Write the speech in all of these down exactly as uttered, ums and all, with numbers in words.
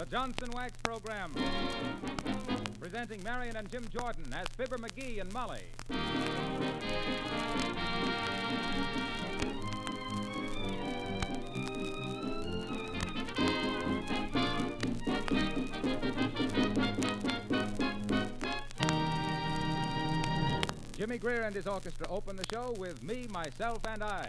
Johnson Wax program. Presenting Marion and Jim Jordan as Fibber McGee and Molly. Jimmy Greer and his orchestra open the show with Me, Myself, and I.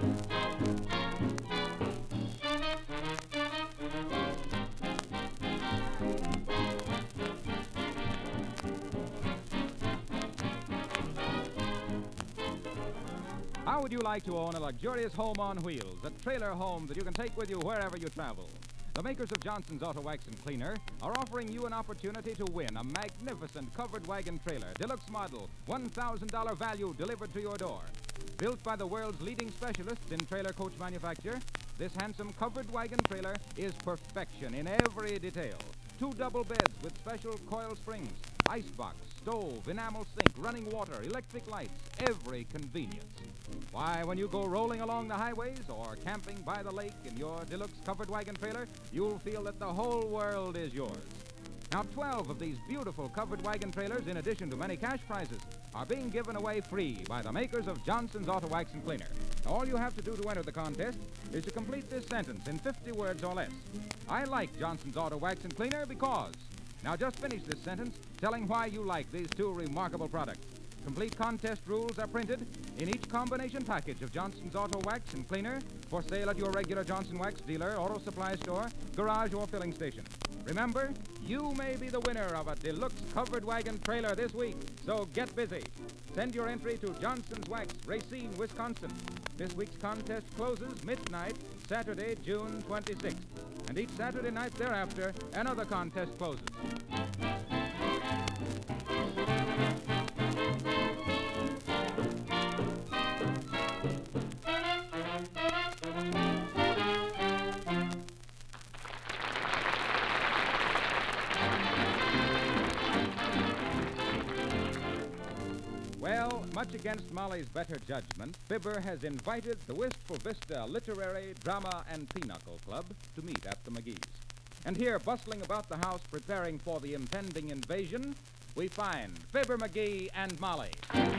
How would you like to own a luxurious home on wheels, a trailer home that you can take with you wherever you travel? The makers of Johnson's Auto Wax and Cleaner are offering you an opportunity to win a magnificent covered wagon trailer, deluxe model, one thousand dollars value delivered to your door. Built by the world's leading specialists in trailer coach manufacture, this handsome covered wagon trailer is perfection in every detail. Two double beds with special coil springs, icebox, stove, enamel sink, running water, electric lights, every convenience. Why, when you go rolling along the highways or camping by the lake in your deluxe covered wagon trailer, you'll feel that the whole world is yours. Now, twelve of these beautiful covered wagon trailers, in addition to many cash prizes, are being given away free by the makers of Johnson's Auto Wax and Cleaner. All you have to do to enter the contest is to complete this sentence in fifty words or less. I like Johnson's Auto Wax and Cleaner because... Now, just finish this sentence telling why you like these two remarkable products. Complete contest rules are printed in each combination package of Johnson's Auto Wax and Cleaner for sale at your regular Johnson Wax dealer, auto supply store, garage, or filling station. Remember, you may be the winner of a deluxe covered wagon trailer this week, so get busy. Send your entry to Johnson's Wax, Racine, Wisconsin. This week's contest closes midnight, Saturday, June twenty-sixth. And each Saturday night thereafter, another contest closes. Well, much against Molly's better judgment, Fibber has invited the Wistful Vista Literary, Drama, and Pinochle Club to meet at the McGee's. And here, bustling about the house preparing for the impending invasion, we find Fibber McGee and Molly.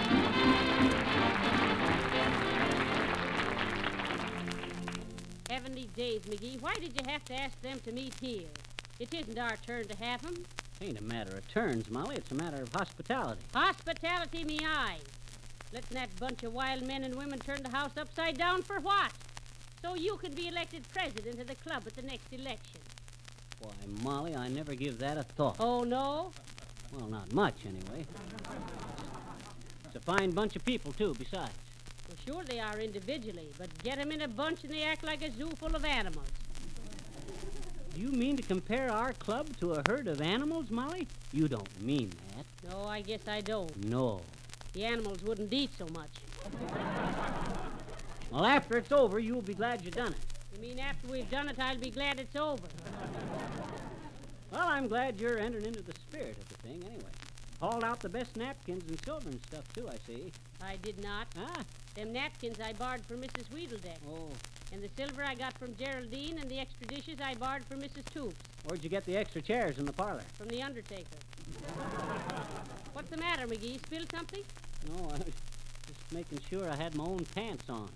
Heavenly days, McGee, why did you have to ask them to meet here? It isn't our turn to have them. Ain't a matter of turns, Molly. It's a matter of hospitality. Hospitality, me eyes. Letting that bunch of wild men and women turn the house upside down for what? So you could be elected president of the club at the next election. Why, Molly, I never give that a thought. Oh, no? Well, not much, anyway. It's a fine bunch of people, too, besides. Well, sure they are individually, but get 'em in a bunch and they act like a zoo full of animals. Do you mean to compare our club to a herd of animals, Molly? You don't mean that. No, I guess I don't. No. The animals wouldn't eat so much. Well, after it's over, you'll be glad you done it. You mean after we've done it, I'll be glad it's over? Well, I'm glad you're entering into the spirit of the thing, anyway. Hauled out the best napkins and silver and stuff, too, I see. I did not. Ah. Them napkins I borrowed from Missus Weedledeck. Oh. And the silver I got from Geraldine, and the extra dishes I borrowed from Missus Toops. Where'd you get the extra chairs in the parlor? From the undertaker. What's the matter, McGee? Spilled something? No, I was just making sure I had my own pants on.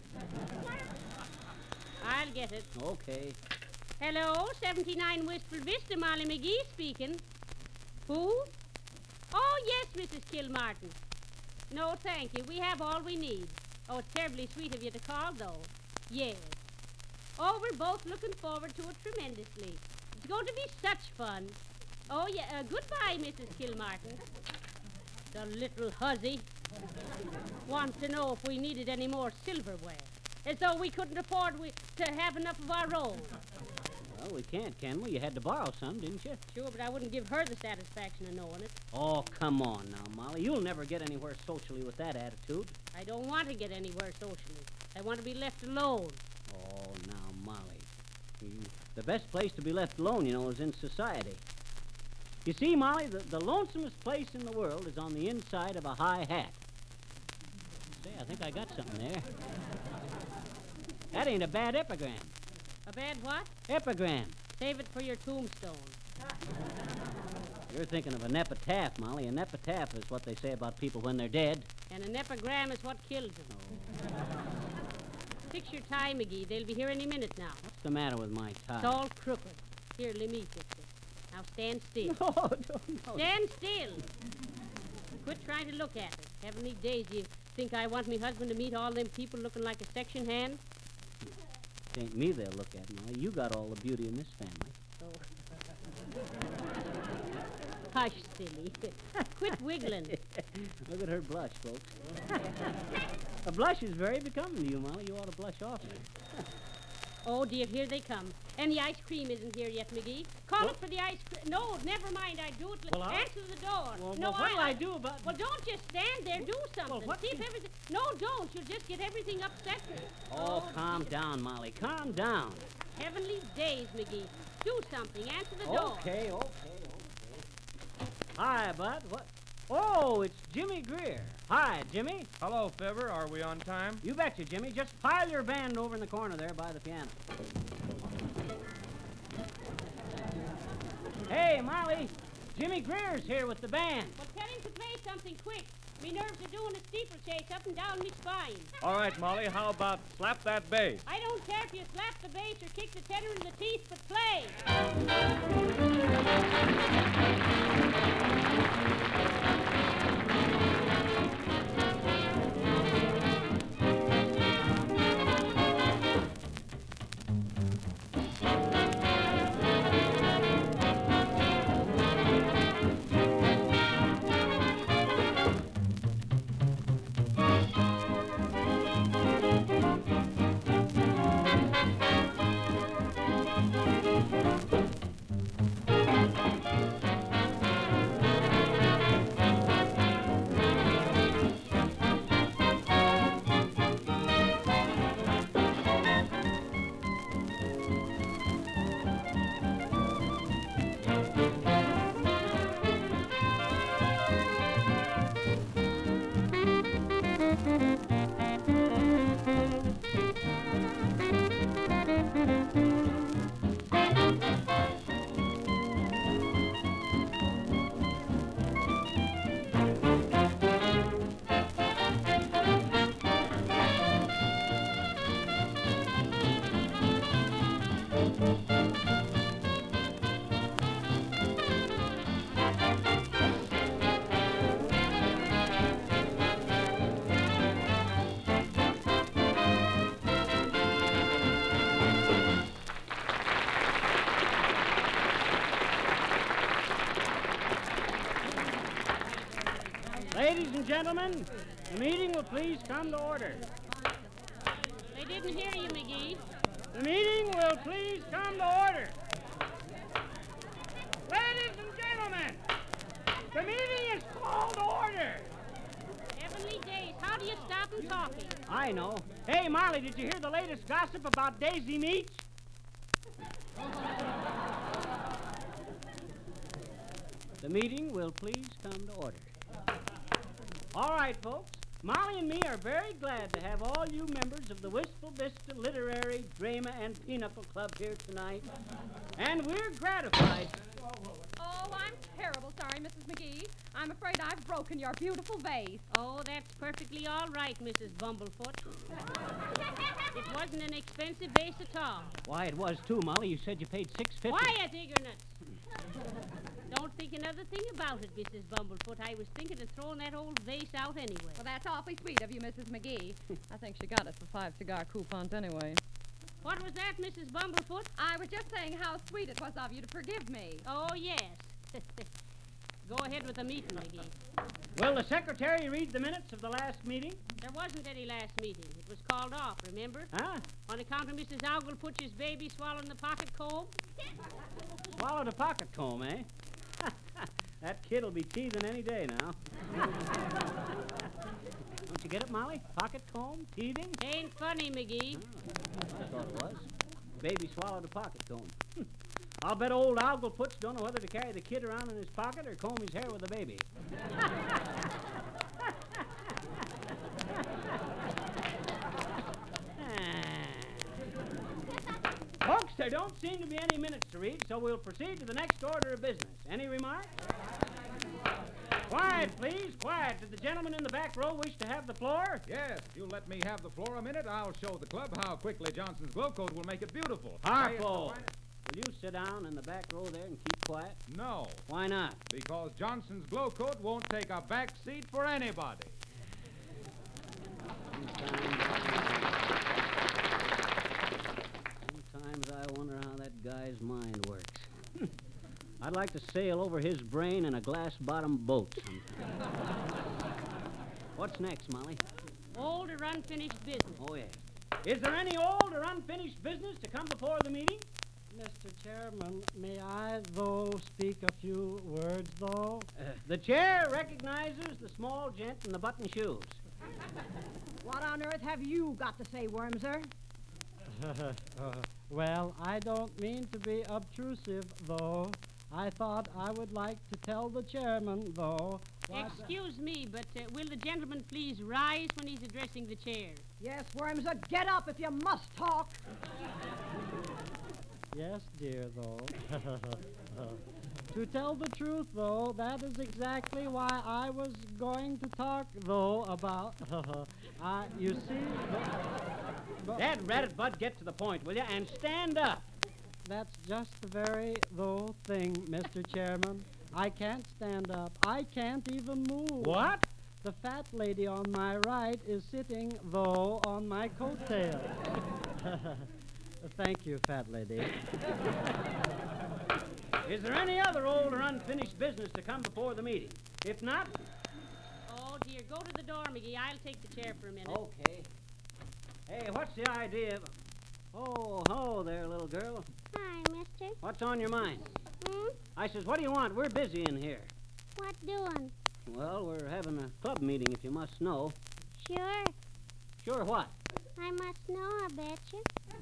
I'll get it. Okay. Hello, seventy-nine Wistful Vista, Molly McGee speaking. Who? Oh, yes, Missus Kilmartin. No, thank you. We have all we need. Oh, it's terribly sweet of you to call, though. Yes. Oh, we're both looking forward to it tremendously. It's going to be such fun. Oh, yeah. Uh, goodbye, Missus Kilmartin. The little hussy. Wants to know if we needed any more silverware. As though we couldn't afford we, to have enough of our own. Well, we can't, can we? You had to borrow some, didn't you? Sure, but I wouldn't give her the satisfaction of knowing it. Oh, come on now, Molly. You'll never get anywhere socially with that attitude. I don't want to get anywhere socially. I want to be left alone. Oh, now, Molly. You, the best place to be left alone, you know, is in society. You see, Molly, the, the lonesomest place in the world is on the inside of a high hat. Say, I think I got something there. That ain't a bad epigram. A bad what? Epigram. Save it for your tombstone. You're thinking of an epitaph, Molly. An epitaph is what they say about people when they're dead. And an epigram is what kills them. Fix your tie, McGee. They'll be here any minute now. What's the matter with my tie? It's all crooked. Here, let me fix it. Now stand still. No, don't. No. Stand still. Quit trying to look at it. Heavenly days, you think I want me husband to meet all them people looking like a section hand? It ain't me they'll look at, Molly. You got all the beauty in this family. Oh. Hush, silly. Quit wiggling. Look at her blush, folks. A blush is very becoming to you, Molly. You ought to blush often. Oh, dear, here they come. And the ice cream isn't here yet, McGee. Call up for the ice cream. No, never mind. I do it. Well, I'll- Answer the door. Well, no, well, what'll I do about... Well, don't just stand there. Do something. Well, what See if can- everything... No, don't. You'll just get everything upset. Oh, calm down, Molly. Calm down. Heavenly days, McGee. Do something. Answer the door. Okay, okay, okay. Hi, Bud. What? Oh, it's Jimmy Greer. Hi, Jimmy. Hello, Fibber. Are we on time? You betcha, Jimmy. Just pile your band over in the corner there by the piano. Hey, Molly. Jimmy Greer's here with the band. Well, tell him to play something quick. Me nerves are doing a steeplechase up and down me spine. All right, Molly. How about slap that bass? I don't care if you slap the bass or kick the tenor in the teeth, but play. Ladies and gentlemen, the meeting will please come to order. They didn't hear you, McGee. The meeting will please come to order. Ladies and gentlemen, the meeting is called to order. Heavenly days, how do you stop them talking? I know. Hey, Molly, did you hear the latest gossip about Daisy Meats? The meeting will please come to order. All right, folks. Molly and me are very glad to have all you members of the Wistful Vista Literary Drama and Pinochle Club here tonight. And we're gratified. Oh, I'm terrible sorry, Missus McGee. I'm afraid I've broken your beautiful vase. Oh, that's perfectly all right, Missus Bumblefoot. It wasn't an expensive vase at all. Why, it was too, Molly. You said you paid six fifty. Quiet, ignorance. Don't think another thing about it, Missus Bumblefoot. I was thinking of throwing that old vase out anyway. Well, that's awfully sweet of you, Missus McGee. I think she got it for five cigar coupons anyway. What was that, Missus Bumblefoot? I was just saying how sweet it was of you to forgive me. Oh, yes. Go ahead with the meeting, McGee. Will the secretary read the minutes of the last meeting? There wasn't any last meeting. It was called off, remember? Huh? On account of Missus Ogleputch's baby swallowing the pocket comb. Swallowed a pocket comb, eh? That kid'll be teething any day now. Don't you get it, Molly? Pocket comb? Teething? Ain't funny, McGee. Oh, I thought it was. Baby swallowed a pocket comb. I'll bet old Ogleputch don't know whether to carry the kid around in his pocket or comb his hair with the baby. Folks, There don't seem to be any minutes to read, so we'll proceed to the next order of business. Any remarks? Quiet, please. Quiet. Did the gentleman in the back row wish to have the floor? Yes, if you'll let me have the floor a minute, I'll show the club how quickly Johnson's Glow Coat will make it beautiful. Harpo, will you sit down in the back row there and keep quiet? No, Why not? because Johnson's Glow Coat won't take a back seat for anybody. Sometimes I wonder how that guy's mind works. I'd like to sail over his brain in a glass-bottom boat sometime. What's next, Molly? Old or unfinished business. Oh, yes. Is there any old or unfinished business to come before the meeting? Mister Chairman, may I, though, speak a few words, though? Uh, the chair recognizes the small gent in the button shoes. What on earth have you got to say, Wormser? uh, well, I don't mean to be obtrusive, though. I thought I would like to tell the chairman, though. what- Excuse me, but uh, will the gentleman please rise when he's addressing the chair? Yes, Wormser, get up if you must talk. Yes, dear, though. To tell the truth, though, that is exactly why I was going to talk, though, about... uh, you see... but- Dad, rat Bud, get to the point, will you? And stand up. That's just the very, though, thing, Mister Chairman. I can't stand up. I can't even move. What? The fat lady on my right is sitting, though, on my coattail. Thank you, fat lady. Is there any other old or unfinished business to come before the meeting? If not... Oh, dear, go to the door, McGee. I'll take the chair for a minute. Okay. Hey, what's the idea of... Oh, ho there, little girl. Hi, mister. What's on your mind? Hmm? I says, what do you want? We're busy in here. What doing? Well, we're having a club meeting, if you must know. Sure. Sure what? I must know, I betcha.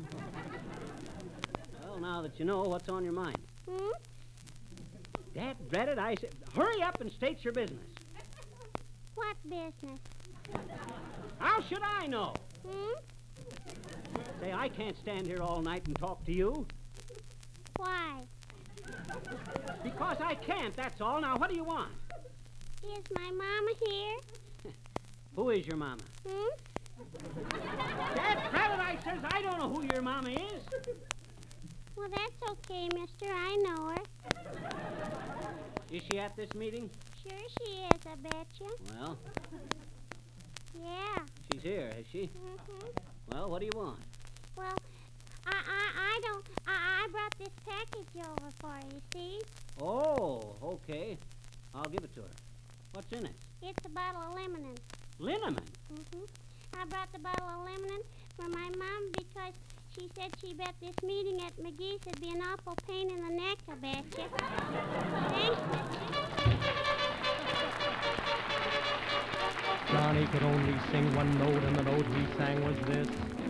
Well, now that you know, what's on your mind? Hmm? Dad, drat it, I said, hurry up and state your business. What business? How should I know? Hmm? Say, I can't stand here all night and talk to you. Why? Because I can't, that's all. Now, what do you want? Is my mama here? Who is your mama? Hmm? Dad, drat it, I says, I don't know who your mama is. Well, that's okay, mister. I know her. Is she at this meeting? Sure she is, I betcha. Well, Yeah. she's here, is she? Mm-hmm. Well, what do you want? Well, I, I, I don't, I, I brought this package over for you, see? Oh, okay. I'll give it to her. What's in it? It's a bottle of lemonade. Liniment. Mm-hmm. I brought the bottle of lemonade for my mom because she said she bet this meeting at McGee's would be an awful pain in the neck, I betcha. Thanks, mister. Johnny could only sing one note, and the note he sang was this.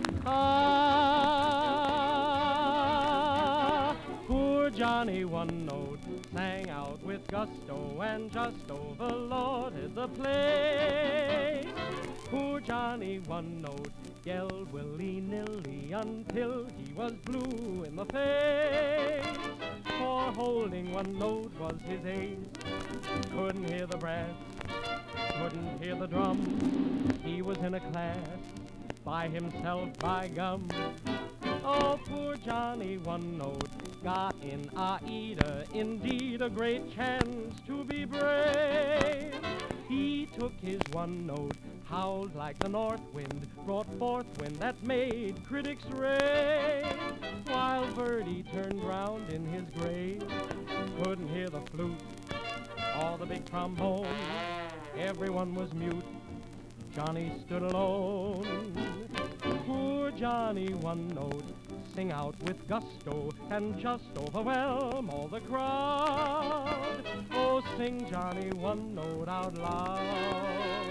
Ah, poor Johnny, one note, sang out with gusto, and just overloaded the place. Poor Johnny, one note, yelled willy-nilly until he was blue in the face. For holding one note was his ace. Couldn't hear the brass, couldn't hear the drum. He was in a class by himself, by gum. Oh, poor Johnny, one note, got in Aida, indeed a great chance to be brave. He took his one note, howled like the north wind, brought forth wind that made critics rave. While Verdi turned round in his grave, couldn't hear the flute or the big trombone. Everyone was mute. Johnny stood alone. Poor Johnny, one note, sing out with gusto and just overwhelm all the crowd. Oh, sing Johnny, one note out loud.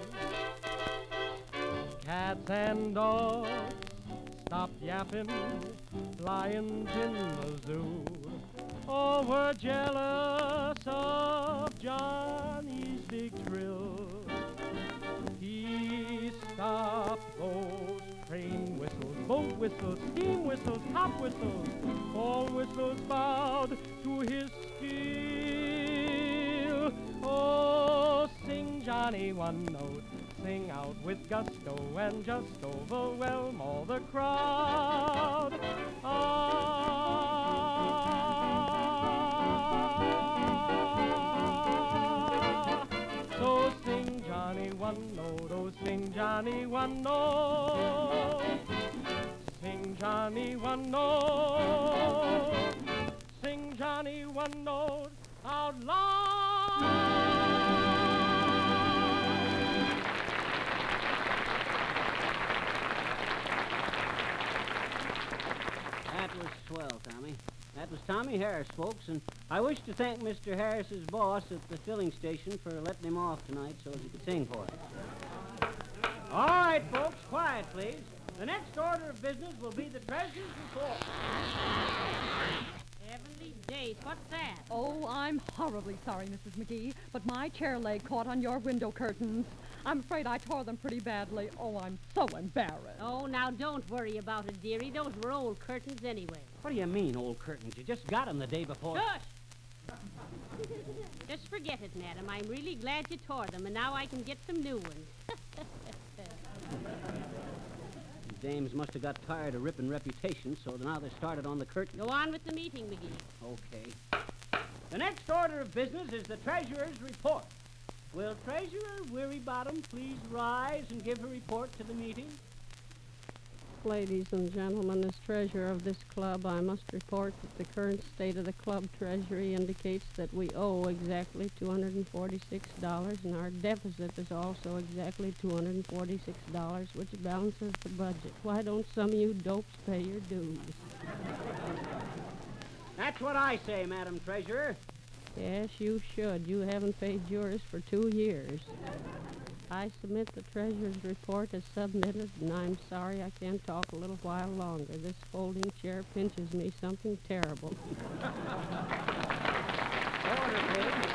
Cats and dogs stopped yapping, lions in the zoo. Oh, we're jealous of Johnny's big trill. He stopped those train whistles, boat whistles, steam whistles, top whistles, all whistles bowed to his skill. Oh, sing Johnny one note, sing out with gusto and just overwhelm all the crowd. Ah, so sing Johnny one note, oh sing Johnny one note, sing Johnny one note, sing Johnny one note out loud. That was swell, Tommy. That was Tommy Harris, folks, and I wish to thank Mister Harris's boss at the filling station for letting him off tonight so he could sing for us. All right, folks, quiet, please. The next order of business will be the treasurer's report. Heavenly days, what's that? Oh, I'm horribly sorry, Missus McGee, but my chair leg caught on your window curtains. I'm afraid I tore them pretty badly. Oh, I'm so embarrassed. Oh, now don't worry about it, dearie. Those were old curtains anyway. What do you mean, old curtains? You just got them the day before. Shush! Just forget it, madam. I'm really glad you tore them, and now I can get some new ones. Dames must have got tired of ripping reputations, so now they started on the curtain. Go on with the meeting, McGee. Okay. The next order of business is the treasurer's report. Will Treasurer Wearybottom please rise and give her report to the meeting? Ladies and gentlemen, as treasurer of this club, I must report that the current state of the club treasury indicates that we owe exactly two hundred forty-six dollars, and our deficit is also exactly two hundred forty-six dollars, which balances the budget. Why don't some of you dopes pay your dues? That's what I say, Madam Treasurer. Yes, you should. You haven't paid yours for two years. I submit the treasurer's report as submitted, and I'm sorry I can't talk a little while longer. This folding chair pinches me something terrible. Order, please.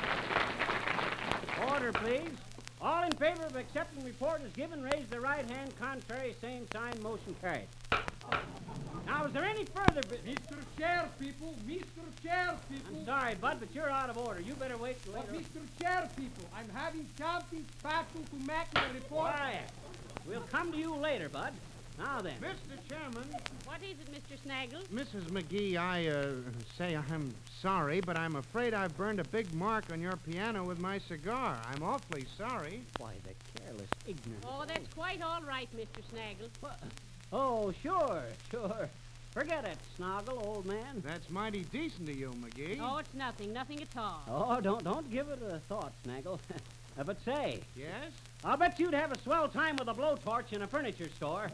Order, please. All in favor of accepting report as given, raise the right hand. Contrary, same sign. Motion carried. Now, is there any further business? Mister Chair, people, Mister Chair, people. I'm sorry, Bud, but you're out of order. You better wait till But later. Mister Chair, people, I'm having something special to make my report. Quiet. We'll come to you later, Bud. Now then. Mister Chairman. What is it, Mister Snaggle? Missus McGee, I, uh, say I'm sorry, but I'm afraid I've burned a big mark on your piano with my cigar. I'm awfully sorry. Why, the careless, ignorant... Oh, that's quite all right, Mister Snaggle. What? Oh, sure, sure. Forget it, Snoggle, old man. That's mighty decent of you, McGee. Oh, it's nothing, nothing at all. Oh, don't don't give it a thought, Snaggle. Uh, but say, Yes? I'll bet you'd have a swell time with a blowtorch in a furniture store.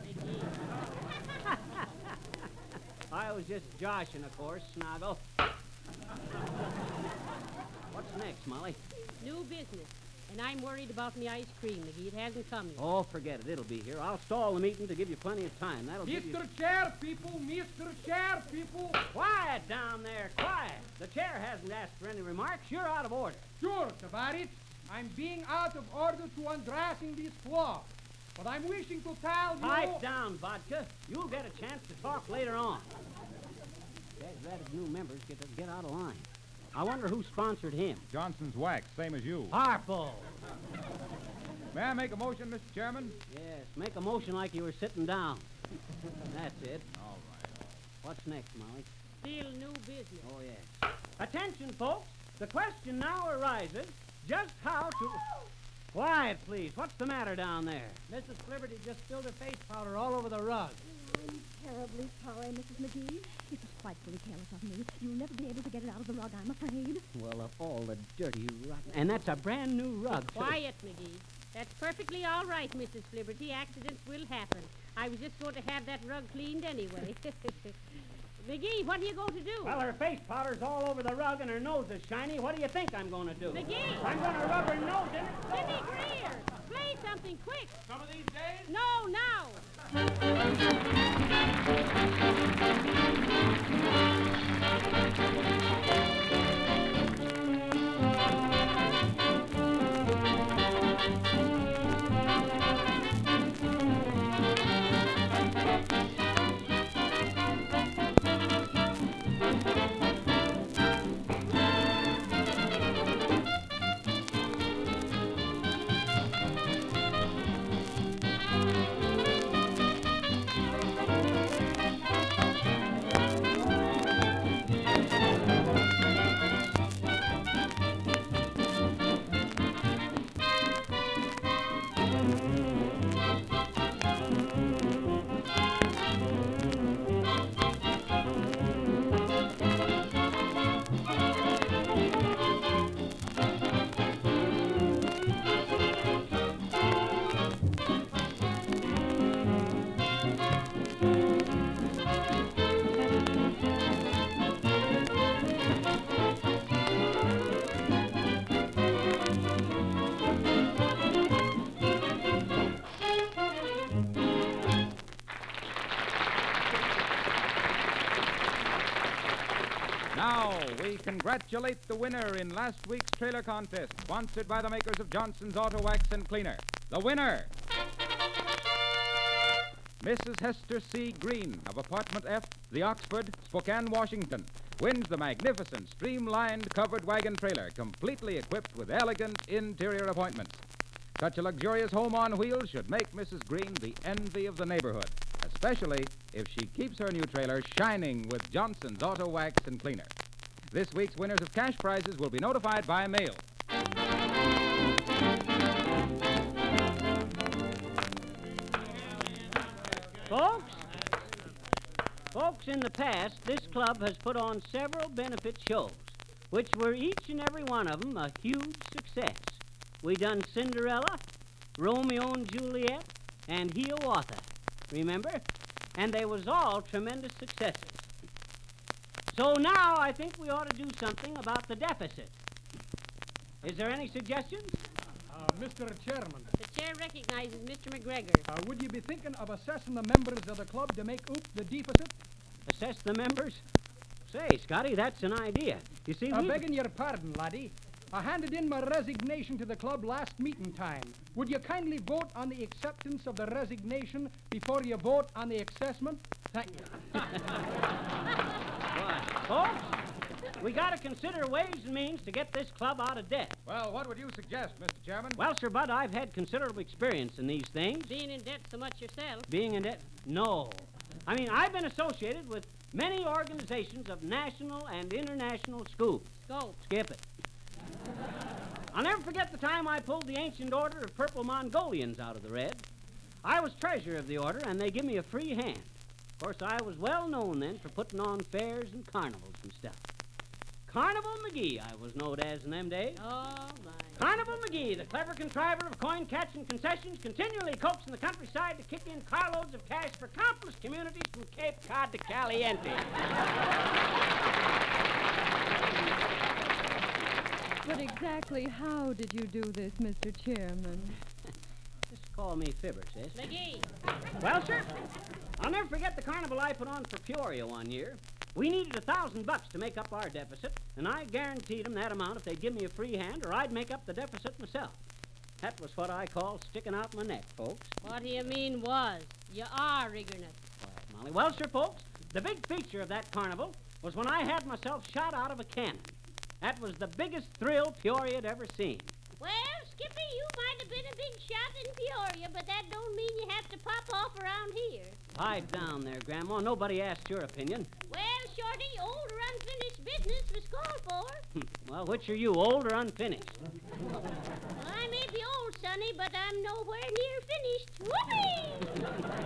I was just joshing, of course, Snoggle. What's next, Molly? New business. And I'm worried about me ice cream, McGee. It hasn't come yet. Oh, forget it. It'll be here. I'll stall the meeting to give you plenty of time. That'll give you... Mister Chair, people, Mister Chair, people. Quiet down there, quiet. The chair hasn't asked for any remarks. You're out of order. Sure, Tavarit. I'm being out of order to undressing this floor. But I'm wishing to tell you... Pipe down, Vodka. You'll get a chance to talk later on. That new members get, to get out of line. I wonder who sponsored him. Johnson's Wax, same as you. Harpo. May I make a motion, Mister Chairman? Yes, make a motion like you were sitting down. That's it. All right. What's next, Molly? Still new business. Oh, yes. Attention, folks. The question now arises just how to... Quiet, please. What's the matter down there? Missus Liberty just spilled her face powder all over the rug. I'm terribly sorry, Missus McGee. It was frightfully careless of me. You'll never be able to get it out of the rug, I'm afraid. Well, of all the dirty, rotten... And that's a brand new rug, too. Quiet, McGee. That's perfectly all right, Missus Liberty. Accidents will happen. I was just going to have that rug cleaned anyway. McGee, what are you going to do? Well, her face powder's all over the rug and her nose is shiny. What do you think I'm going to do? McGee! I'm going to rub her nose in it. Jimmy Greer! Play something quick! Some of these days? No, now! Now, we congratulate the winner in last week's trailer contest, sponsored by the makers of Johnson's Auto Wax and Cleaner. The winner, Missus Hester C. Green of Apartment F, The Oxford, Spokane, Washington, wins the magnificent, streamlined covered wagon trailer, completely equipped with elegant interior appointments. Such a luxurious home on wheels should make Missus Green the envy of the neighborhood, especially if she keeps her new trailer shining with Johnson's Auto Wax and Cleaner. This week's winners of cash prizes will be notified by mail. Folks, folks, in the past, this club has put on several benefit shows, which were each and every one of them a huge success. We done Cinderella, Romeo and Juliet, and Hiawatha, remember? And they was all tremendous successes. So now I think we ought to do something about the deficit. Is there any suggestions? Uh, Mister Chairman, The chair recognizes Mister McGregor. uh, would you be thinking of assessing the members of the club to make up the deficit? Assess the members? Say, Scotty, that's an idea. You see, Uh, we... begging your pardon, laddie. I handed in my resignation to the club last meeting time. Would you kindly vote on the acceptance of the resignation before you vote on the assessment? Thank you. Why, folks, we got to consider ways and means to get this club out of debt. Well, what would you suggest, Mister Chairman? Well, Sir Bud, I've had considerable experience in these things. Being in debt so much yourself. Being in debt? No. I mean, I've been associated with many organizations of national and international schools. Go. Skip it. I'll never forget the time I pulled the Ancient Order of Purple Mongolians out of the red. I was treasurer of the order, and they give me a free hand. Of course, I was well known then for putting on fairs and carnivals and stuff. Carnival McGee, I was known as in them days. Oh, my. Carnival McGee, the clever contriver of coin-catching concessions, continually coaxing the countryside to kick in carloads of cash for countless communities from Cape Cod to Caliente. But exactly how did you do this, Mister Chairman? Just call me Fibber, sis. McGee. Well, sir, I'll never forget the carnival I put on for Peoria one year. We needed a thousand bucks to make up our deficit, and I guaranteed them that amount if they'd give me a free hand, or I'd make up the deficit myself. That was what I call sticking out my neck, folks. What do you mean was? You are rigging it. Quiet, Molly. Well, sir, folks, the big feature of that carnival was when I had myself shot out of a cannon. That was the biggest thrill Peoria had ever seen. Well, Skippy, you might have been a big shot in Peoria, but that don't mean you have to pop off around here. Pipe down there, Grandma. Nobody asked your opinion. Well, Shorty, old or unfinished business was called for. Well, which are you, old or unfinished? Well, I may be old, Sonny, but I'm nowhere near finished. Whoopee!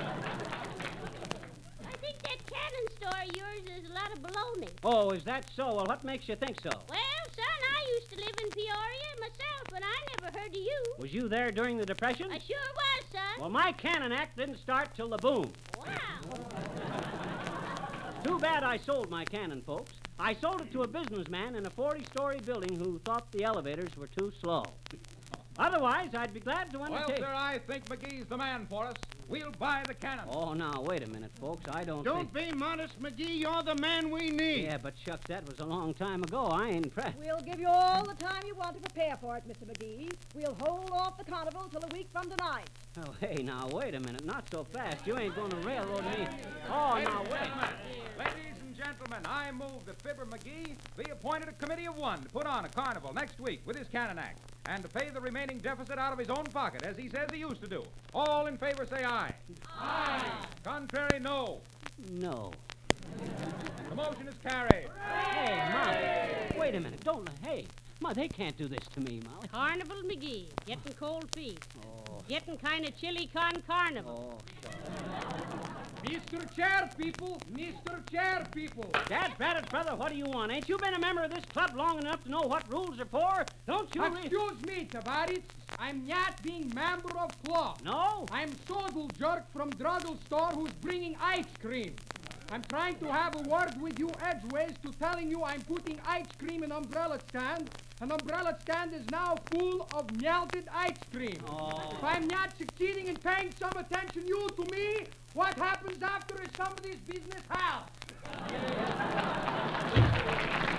I think that cannon story of yours is a lot of baloney. Oh, is that so? Well, what makes you think so? Well, son, I used to live in Peoria myself, but I never heard of you. Was you there during the Depression? I sure was, son. Well, my cannon act didn't start till the boom. Wow. Too bad I sold my cannon, folks. I sold it to a businessman in a forty-story building who thought the elevators were too slow. Otherwise, I'd be glad to Well, undertake... sir, I think McGee's the man for us. We'll buy the cannon. Oh, now, wait a minute, folks. I don't Don't think... be modest, McGee. You're the man we need. Yeah, but shucks, that was a long time ago. I ain't impressed. We'll give you all the time you want to prepare for it, Mister McGee. We'll hold off the carnival till a week from tonight. Oh, hey, now, wait a minute. Not so fast. You ain't going to railroad me. Oh, Ladies now, and wait. gentlemen, Ladies and gentlemen, I move that Fibber McGee be appointed a committee of one to put on a carnival next week with his cannon act and to pay the remaining deficit out of his own pocket, as he says he used to do. All in favor say aye. Aye. Contrary, no. No. The motion is carried. Hey, Molly. Wait a minute. Don't... Hey, Ma, they can't do this to me, Molly. Carnival McGee. Getting cold feet. Oh. Getting kind of chilly con carnival. Oh, Mister Chair, people. Mister Chair, people. Dad, Braddock, brother, what do you want? Ain't you been a member of this club long enough to know what rules are for? Don't you... re- Excuse me, Tavares. I'm not being member of club. No? I'm Sodal Jerk from Druggle Store who's bringing ice cream. I'm trying to have a word with you edgeways to telling you I'm putting ice cream in umbrella stand. An umbrella stand is now full of melted ice cream. Oh. If I'm not succeeding in paying some attention you to me, what happens after is somebody's business house.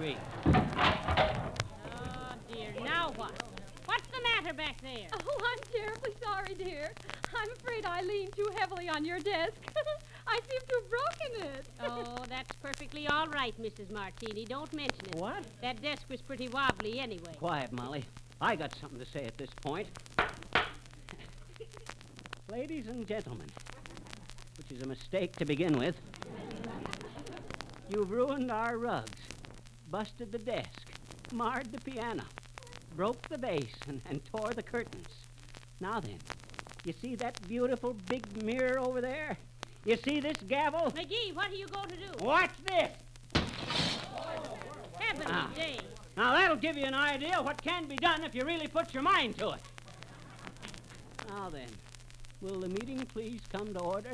be. Oh, dear. Now what? What's the matter back there? Oh, I'm terribly sorry, dear. I'm afraid I leaned too heavily on your desk. I seem to have broken it. Oh, that's perfectly all right, Missus Martini. Don't mention it. What? That desk was pretty wobbly anyway. Quiet, Molly. I got something to say at this point. Ladies and gentlemen, which is a mistake to begin with, you've ruined our rugs, busted the desk, marred the piano, broke the vase, and, and tore the curtains. Now then, you see that beautiful big mirror over there? You see this gavel? McGee, what are you going to do? Watch this! Heavenly Ah. day. Now that'll give you an idea what can be done if you really put your mind to it. Now then, will the meeting please come to order?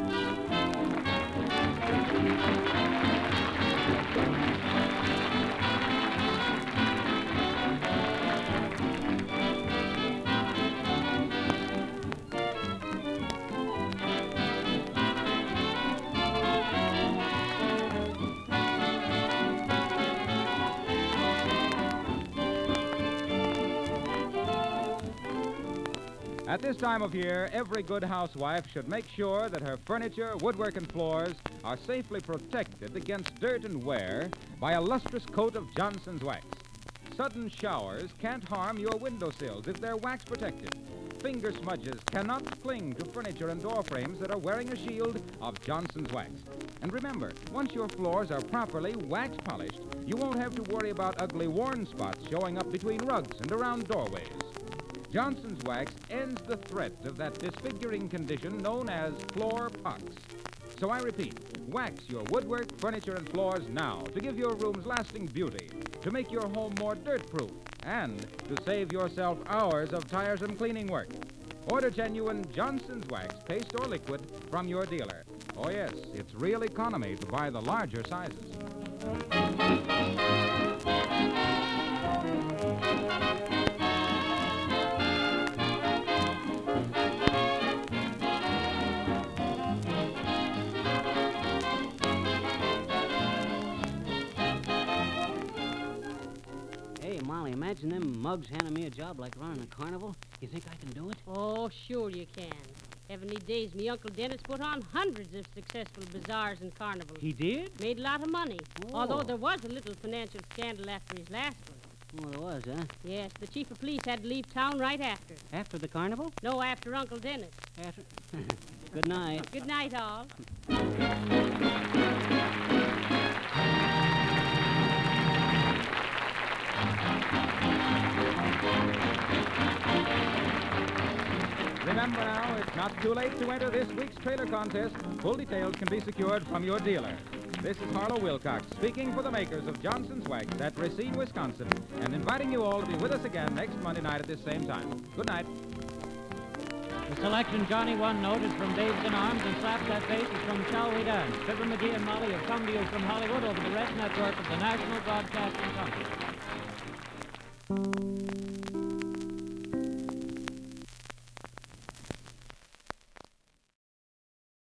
At this time of year, every good housewife should make sure that her furniture, woodwork, and floors are safely protected against dirt and wear by a lustrous coat of Johnson's wax. Sudden showers can't harm your windowsills if they're wax protected. Finger smudges cannot cling to furniture and door frames that are wearing a shield of Johnson's wax. And remember, once your floors are properly wax polished, you won't have to worry about ugly worn spots showing up between rugs and around doorways. Johnson's Wax ends the threat of that disfiguring condition known as floor pox. So I repeat, wax your woodwork, furniture, and floors now to give your rooms lasting beauty, to make your home more dirt-proof, and to save yourself hours of tiresome cleaning work. Order genuine Johnson's Wax, paste or liquid, from your dealer. Oh yes, it's real economy to buy the larger sizes. Hey, Molly, imagine them mugs handing me a job like running a carnival. You think I can do it? Oh, sure you can. Heavenly days, me Uncle Dennis put on hundreds of successful bazaars and carnivals. He did? Made a lot of money. Oh. Although there was a little financial scandal after his last one. Oh, there was, huh? Yes, the chief of police had to leave town right after. After the carnival? No, after Uncle Dennis. After... Good night. Good night, all. Remember now, it's not too late to enter this week's trailer contest. Full details can be secured from your dealer. This is Harlow Wilcox speaking for the makers of Johnson's Wax at Racine, Wisconsin, and inviting you all to be with us again next Monday night at this same time. Good night. The selection Johnny One Note is from Dave's in Arms, and Slap That Face is from Shall We Dance. Fibber McGee and Molly have come to you from Hollywood over the Red Network of the National Broadcasting Company.